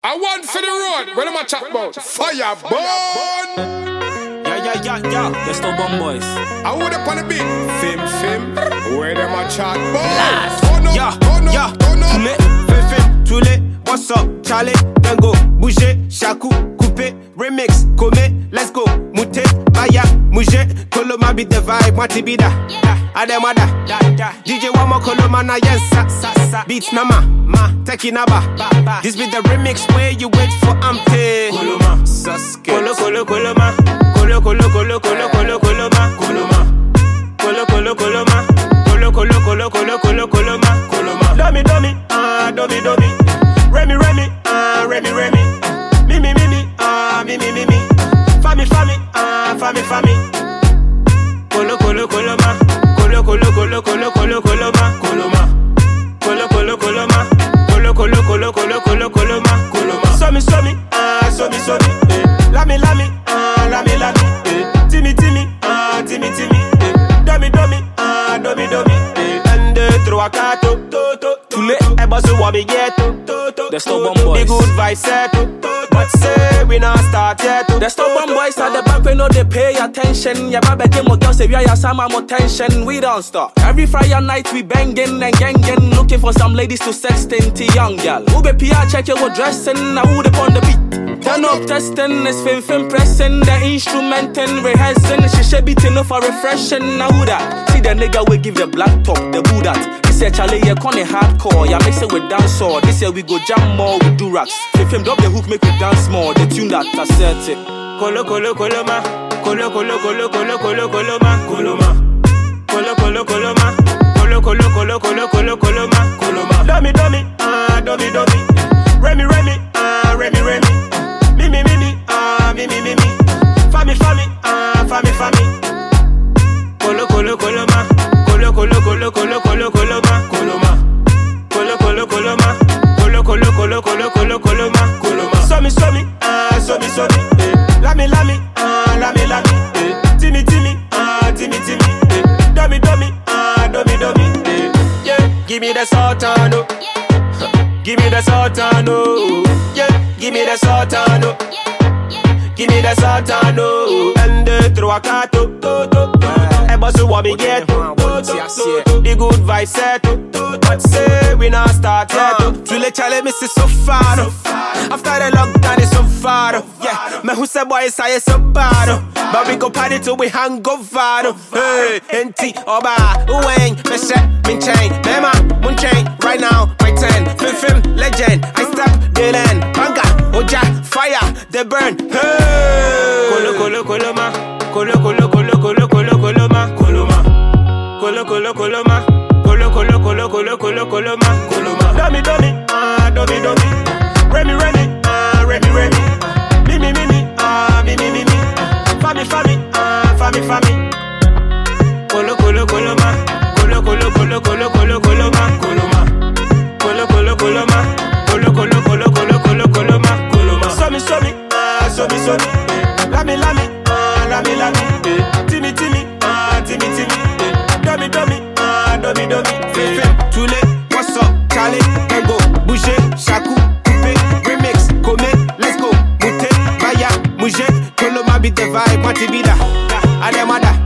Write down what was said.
I want for the road. What am I chat about? Fire burn. Yeah. They're still bomb boys. I would up on the beat. Fim. Where them a chat about? Tous les, what's up, Charlie, Tango, bouger, shaku, couper, remix, come, let's go, mouté, baya, mouger, Coloma beat the vibe, Matibida, Ademada, DJ Wamo Coloma na yensa, beats nama, tekinaba, this be the remix where you wait for Amte, Coloma, Sasuke, Coloma, Coloma, Domi, Remy, Remy, me, Fami, Somi, Lami, Timmy, Domi, and throw a cato, Tous les, they're still bomb boys. the good vibe set, but say we not start yet. They're still bomb boys at the back, we know they pay attention. Yeah, baby, game more girls, if you are some more tension. We don't stop. Every Friday night we banging and ganging, looking for some ladies to sexting to young girl. Who be PR check your dressing, now who they on the beat. Turn up testing, it's film pressing, the instrumenting, rehearsing. She should be enough for refreshing. Now who that? See the nigga we give the black talk, the boo that. This year Charlie, you call it hardcore, yeah mix it with dancehall. This year we go jam more, we do racks. If him drop the hook, make we dance more. The tune that I set it. Coloma. Domi, Remy, me, Fami, Coloma, Somi, Lami, Timmy, Domi, yeah, give me the sultano, give me the sultano, yeah, give me the sultano, and throw a cato, Ebosu want me get, the good vibe set, but say we not start yet. To let Charlie miss it so far, after the lockdown it's so far, yeah, me who say boy say so bad, but we go party till we hang over, hey, NT, Oba, Uweng, me chain, Mema, Moon chain, right now, my 10, Fim, legend, I step, Dylan, Banga, Oja, fire, they burn, hey, Coloma, Domi, Remy, me, Fami, Somi, Lami, Timmy, Domi, tous les, what's up, Charlie, Tango, bouger, shaku, couper, remix, come, let's go, mouté, baya, mouger, Coloma beat the vibe, Matibida, Ademada.